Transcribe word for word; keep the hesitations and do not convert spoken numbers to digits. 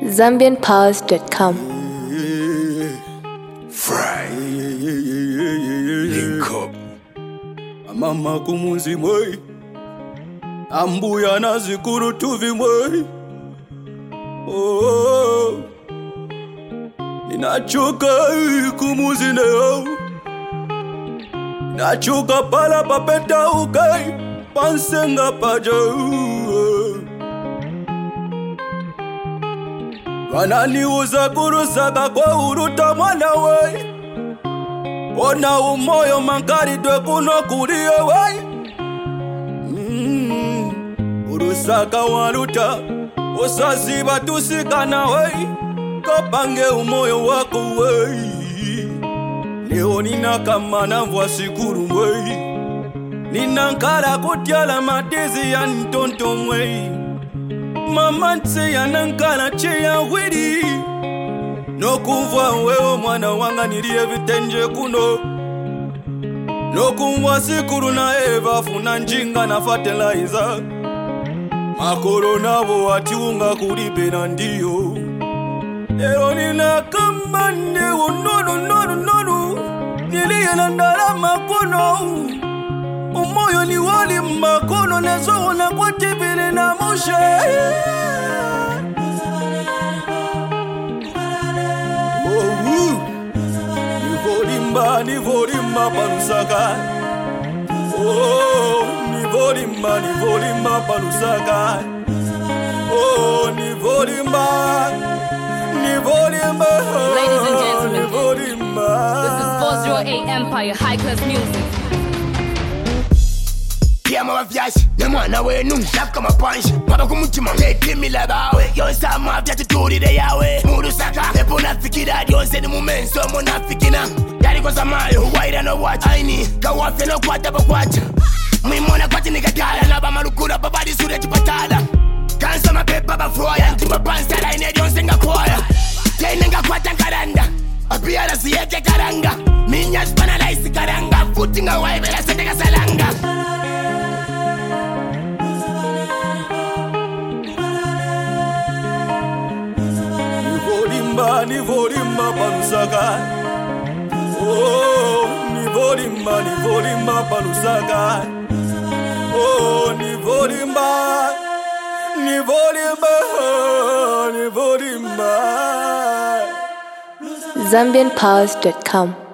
zambian powers dot com. Fry. Link up. Mama kumuzi mwe. Ambuya na zikuru tuvi mwe. Oh. Ninachoka kumuzi neo. Nachoka pala papeta ukai. Pansenga paja. Wananiuza kurusaka kwa uruta mwana we. Ona umoyo mankari dwe kuno kurie we. mm. Urusaka waruta osaziba tusikana we. Kapange umoyo wako we. Leo nina kama navwa sikuru we. Nina nkara kutiala matezi ya ntonto we. Mama nse ya nankala che ya wiri. No kumva wewe mwana wanga nilie vitenje kuno. No kumva sikuru na eva funa njinga na fertilizer. Makoro nabo watiunga kulipe na ndiyo. Ero nina kamba ndewo nono nono nono. Nilie na ndala makono. Umoyo ni wali makono nezo na kwa tibile na moshe. Oh, nivolimba, nivolimba palusaka. Oh, nivolimba, nivolimba palusaka. Oh, nivolimba, nivolimba. Ladies and gentlemen, nivolimba. This is four oh eight Empire High Class Music. Pia mavyashi ne mwana wenu shaka mapanshi baba kumutima ngetimila bawe yonse amavya tuturire yawe murusaka epo nafikira yonse ni mumenso munafikina yariko zamayo waira no watch aini kawafya no kwata bakwacha mwimona kwati nikagala naba malukura babadi sure chipatala kansa mapepa bafroya ntimba pansa line yonse ngakoya tene ngakwata nkaranda apia siyeke karanga minya spana laisi karanga futi ngawaibela sete kasalanga. Nivolimba palusaka. Oh, nivolimba, nivolimba palusaka. Oh, nivolimba, nivolimba, nivolimba. zambian powers dot com.